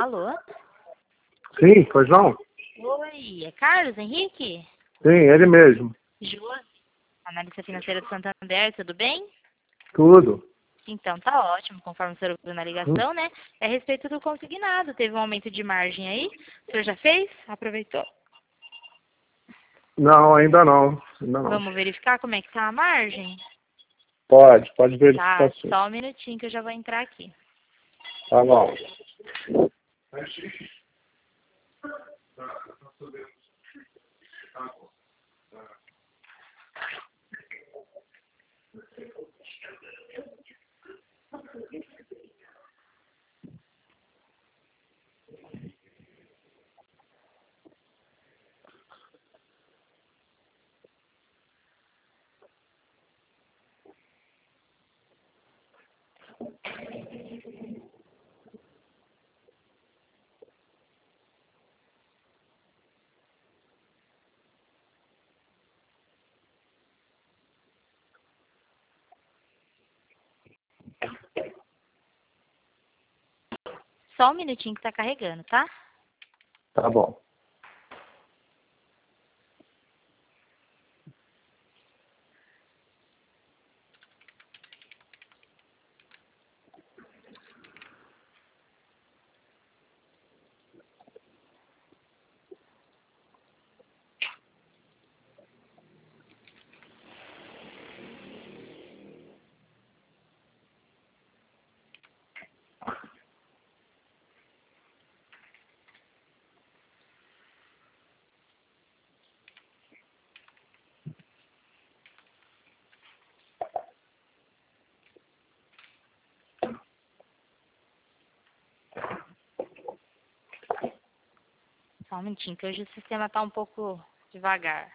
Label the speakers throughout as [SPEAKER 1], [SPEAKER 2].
[SPEAKER 1] Alô?
[SPEAKER 2] Sim, pois não?
[SPEAKER 1] Oi, é Carlos Henrique?
[SPEAKER 2] Sim, ele mesmo.
[SPEAKER 1] Josi, analista financeira do Santander, tudo bem?
[SPEAKER 2] Tudo.
[SPEAKER 1] Então, tá ótimo, conforme o senhor ouviu na ligação, né? É a respeito do consignado. Teve um aumento de margem aí? O senhor já fez? Aproveitou?
[SPEAKER 2] Não, ainda não. Ainda não.
[SPEAKER 1] Vamos verificar como é que tá a margem?
[SPEAKER 2] Pode verificar
[SPEAKER 1] Tá,
[SPEAKER 2] sim.
[SPEAKER 1] só um minutinho que eu já vou entrar aqui.
[SPEAKER 2] Tá bom.
[SPEAKER 1] Só um minutinho que tá carregando, tá?
[SPEAKER 2] Tá bom.
[SPEAKER 1] Só um minutinho, que hoje o sistema tá um pouco devagar.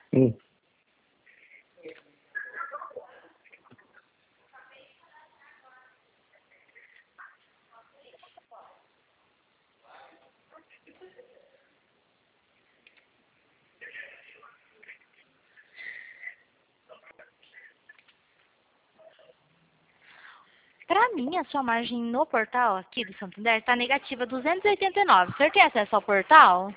[SPEAKER 1] Pra mim, a sua margem no portal aqui do Santander tá negativa 289. O senhor tem acesso ao portal?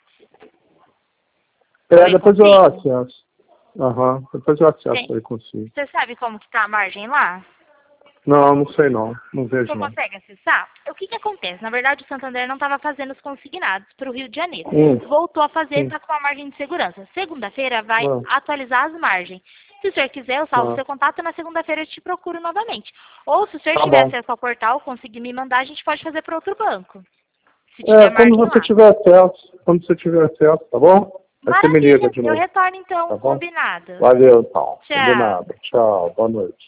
[SPEAKER 2] Depois eu acesso. Depois eu acesso aí consigo.
[SPEAKER 1] Você sabe como que tá a margem lá?
[SPEAKER 2] Não sei não. Não vejo
[SPEAKER 1] Você
[SPEAKER 2] não.
[SPEAKER 1] consegue acessar? O que que acontece? Na verdade, o Santander não estava fazendo os consignados para o Rio de Janeiro. Voltou a fazer, está com uma margem de segurança. Segunda-feira vai atualizar as margens. Se o senhor quiser, eu salvo seu contato, na segunda-feira eu te procuro novamente. Ou se o senhor tiver acesso ao portal, conseguir me mandar, a gente pode fazer para outro banco. Se tiver
[SPEAKER 2] Quando
[SPEAKER 1] margem
[SPEAKER 2] você
[SPEAKER 1] lá.
[SPEAKER 2] tiver acesso. Quando você tiver acesso, tá bom? Aí você me liga
[SPEAKER 1] Maravilha,
[SPEAKER 2] de
[SPEAKER 1] eu
[SPEAKER 2] novo.
[SPEAKER 1] retorno então,
[SPEAKER 2] Tá bom?
[SPEAKER 1] combinado.
[SPEAKER 2] Valeu, então.
[SPEAKER 1] Tchau.
[SPEAKER 2] Combinado. Tchau. Boa noite.